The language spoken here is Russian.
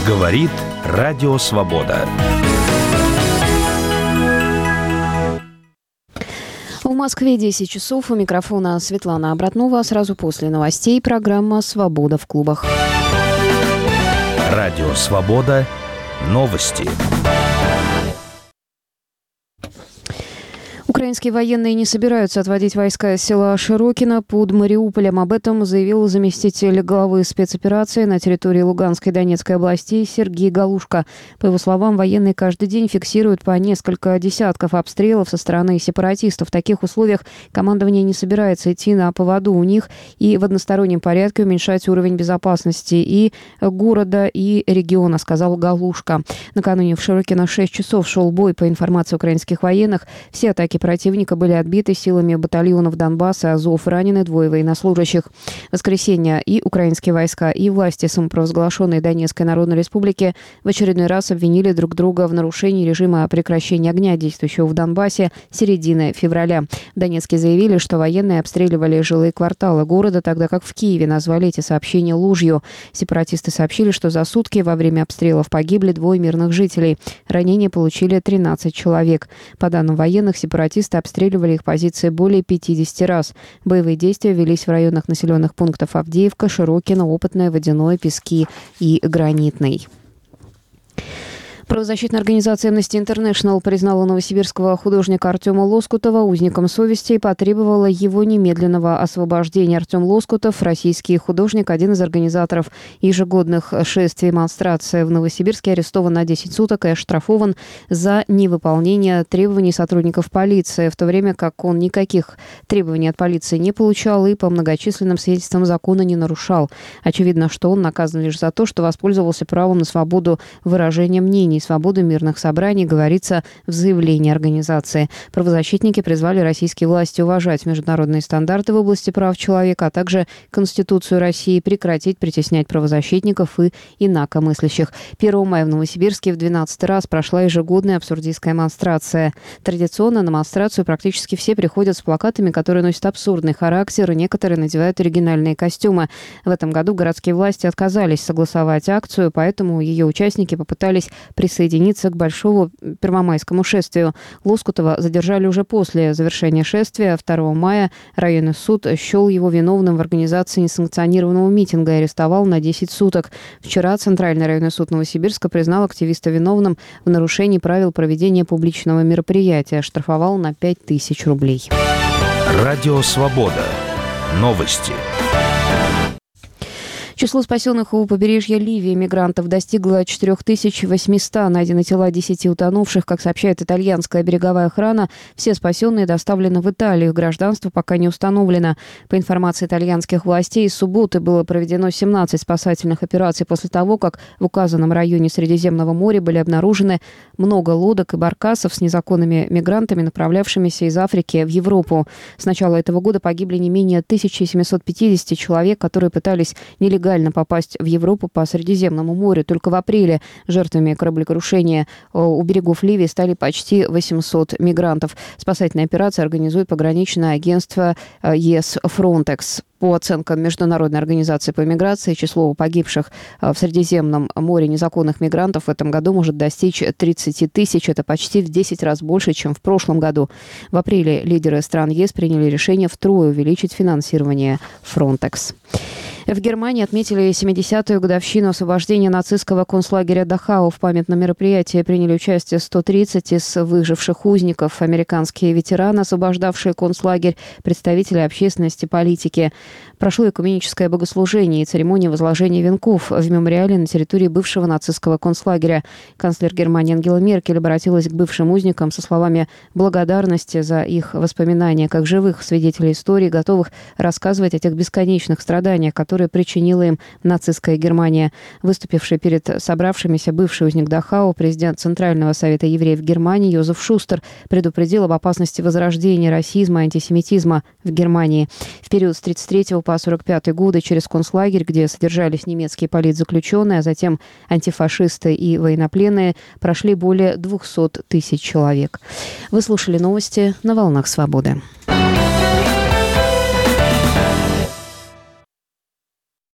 Говорит Радио Свобода. В Москве 10 часов. У микрофона Светлана Обратнова. Сразу после новостей программа «Свобода в клубах». Радио Свобода. Новости. Украинские военные не собираются отводить войска из села Широкино под Мариуполем. Об этом заявил заместитель главы спецоперации на территории Луганской и Донецкой областей Сергей Галушко. По его словам, военные каждый день фиксируют по несколько десятков обстрелов со стороны сепаратистов. В таких условиях командование не собирается идти на поводу у них и в одностороннем порядке уменьшать уровень безопасности и города, и региона, сказал Галушко. Накануне в Широкино 6 часов шел бой. По информации украинских военных, все атаки противника были отбиты силами батальонов Донбасса и Азов. Ранены 2 военнослужащих. В воскресенье и украинские войска, и власти самопровозглашенной Донецкой Народной Республики в очередной раз обвинили друг друга в нарушении режима прекращения огня, действующего в Донбассе с середины февраля. В Донецке заявили, что военные обстреливали жилые кварталы города, тогда как в Киеве назвали эти сообщения ложью. Сепаратисты сообщили, что за сутки во время обстрелов погибли 2 мирных жителей. Ранения получили 13 человек. По данным военных, сепаратисты обстреливали их позиции более 50 раз. Боевые действия велись в районах населенных пунктов Авдеевка, Широкино, Опытное, Водяное, Пески и Гранитный. Правозащитная организация Amnesty International признала новосибирского художника Артема Лоскутова узником совести и потребовала его немедленного освобождения. Артем Лоскутов, российский художник, один из организаторов ежегодных шествий и демонстраций в Новосибирске, арестован на 10 суток и оштрафован за невыполнение требований сотрудников полиции, в то время как он никаких требований от полиции не получал и по многочисленным свидетельствам закона не нарушал. Очевидно, что он наказан лишь за то, что воспользовался правом на свободу выражения мнений, свободу мирных собраний, говорится в заявлении организации. Правозащитники призвали российские власти уважать международные стандарты в области прав человека, а также Конституцию России, прекратить притеснять правозащитников и инакомыслящих. 1 мая в Новосибирске в 12-й раз прошла ежегодная абсурдистская демонстрация. Традиционно на демонстрацию практически все приходят с плакатами, которые носят абсурдный характер, и некоторые надевают оригинальные костюмы. В этом году городские власти отказались согласовать акцию, поэтому ее участники попытались присоединиться к большому первомайскому шествию. Лоскутова задержали уже после завершения шествия. 2 мая районный суд счел его виновным в организации несанкционированного митинга и арестовал на 10 суток. Вчера Центральный районный суд Новосибирска признал активиста виновным в нарушении правил проведения публичного мероприятия. Оштрафовал на 5000 рублей. Радио Свобода. Новости. Число спасенных у побережья Ливии мигрантов достигло 4800. Найдены тела 10 утонувших. Как сообщает итальянская береговая охрана, все спасенные доставлены в Италию. Гражданство пока не установлено. По информации итальянских властей, с субботы было проведено 17 спасательных операций после того, как в указанном районе Средиземного моря были обнаружены много лодок и баркасов с незаконными мигрантами, направлявшимися из Африки в Европу. С начала этого года погибли не менее 1750 человек, которые пытались нелегально попасть в Европу по Средиземному морю. Только в апреле жертвами кораблекрушения у берегов Ливии стали почти 800 мигрантов. Спасательные операции организует пограничное агентство ЕС Frontex. По оценкам Международной организации по миграции, число погибших в Средиземном море незаконных мигрантов в этом году может достичь 30 тысяч. Это почти в 10 раз больше, чем в прошлом году. В апреле лидеры стран ЕС приняли решение втрое увеличить финансирование Frontex. В Германии отметили 70-ю годовщину освобождения нацистского концлагеря Дахау. В памятном мероприятии приняли участие 130 из выживших узников, американские ветераны, освобождавшие концлагерь, представители общественности, политики. Прошло экуменическое богослужение и церемония возложения венков в мемориале на территории бывшего нацистского концлагеря. Канцлер Германии Ангела Меркель обратилась к бывшим узникам со словами благодарности за их воспоминания, как живых свидетелей истории, готовых рассказывать о тех бесконечных страданиях, которые причинила им нацистская Германия. Выступивший перед собравшимися бывший узник Дахау, президент Центрального совета евреев Германии Йозеф Шустер предупредил об опасности возрождения расизма и антисемитизма в Германии. В период с 1933 по 1945 годы через концлагерь, где содержались немецкие политзаключенные, а затем антифашисты и военнопленные, прошли более 200 тысяч человек. Вы слушали новости на «Волнах Свободы».